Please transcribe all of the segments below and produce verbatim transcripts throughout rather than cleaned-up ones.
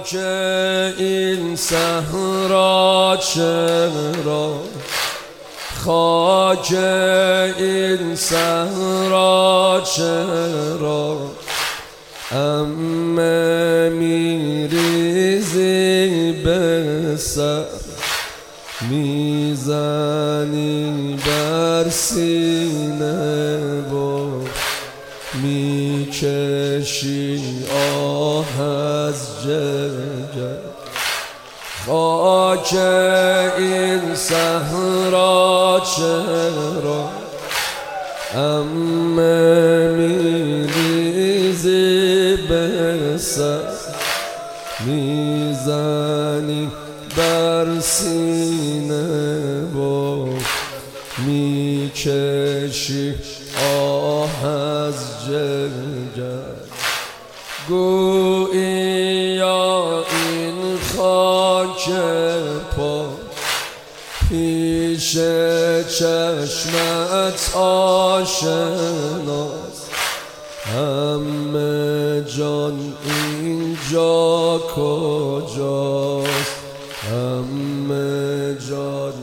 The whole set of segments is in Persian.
خاک این صحرا چرا، خاک این صحرا چرا عمه میریزی به سر، میزنی بر سینه و میکشی آه از جگر. خاک این صحرا چرا عمه میریزی به سر، میزنی بر سینه و میکشی آه از جگر. گوییا این خاک پا پیش چشمت آشناست، همه جان اینجا کجاست، همه جان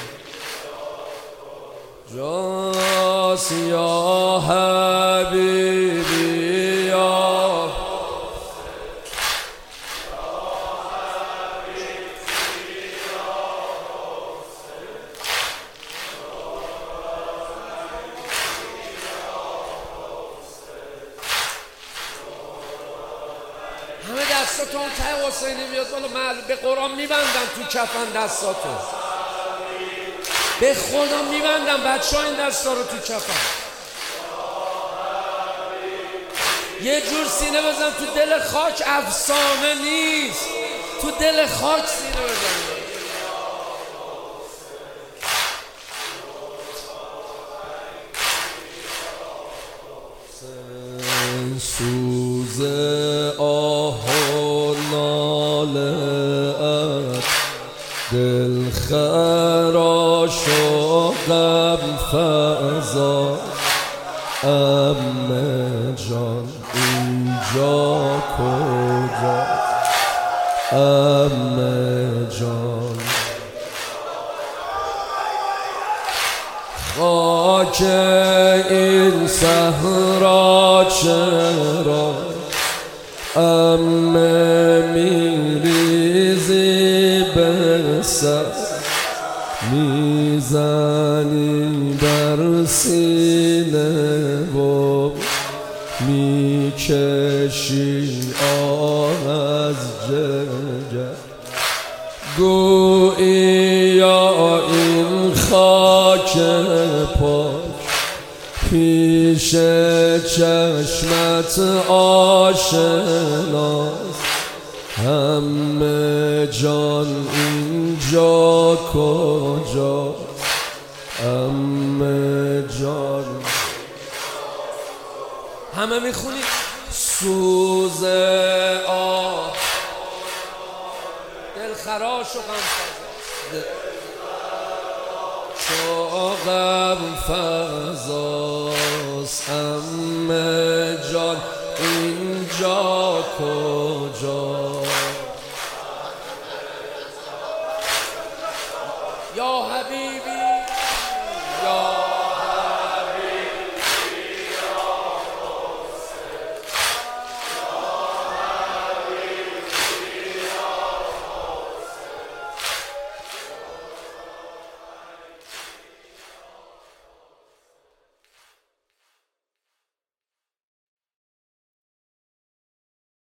جاست. یا حبیبی یا همه دستاتون ته حسینی میاد بالا، معلوم به قرآن میبندن تو کفن دستاتون، به خدا میبندن بچه ها این دستا رو تو کفن. یه جور سینه بزن تو دل خاک، افسانه نیست، تو دل خاک سینه بزن. سوز آه و ناله ات دل خراش و غم فزا، عمه جان اینجا کجا، عمه جان. خاک این صحرا چرا عمه میریزی به سر، میزنی بر سینه و میکشی آه از جگر. گوییا این خاک پاک پیش چشمت آشناست، همه جان اینجا کجا، همه جان. همه میخونی سوز آه دل خراش و غم فزاست، چو غم فزاست، عمه جان اینجا کجا.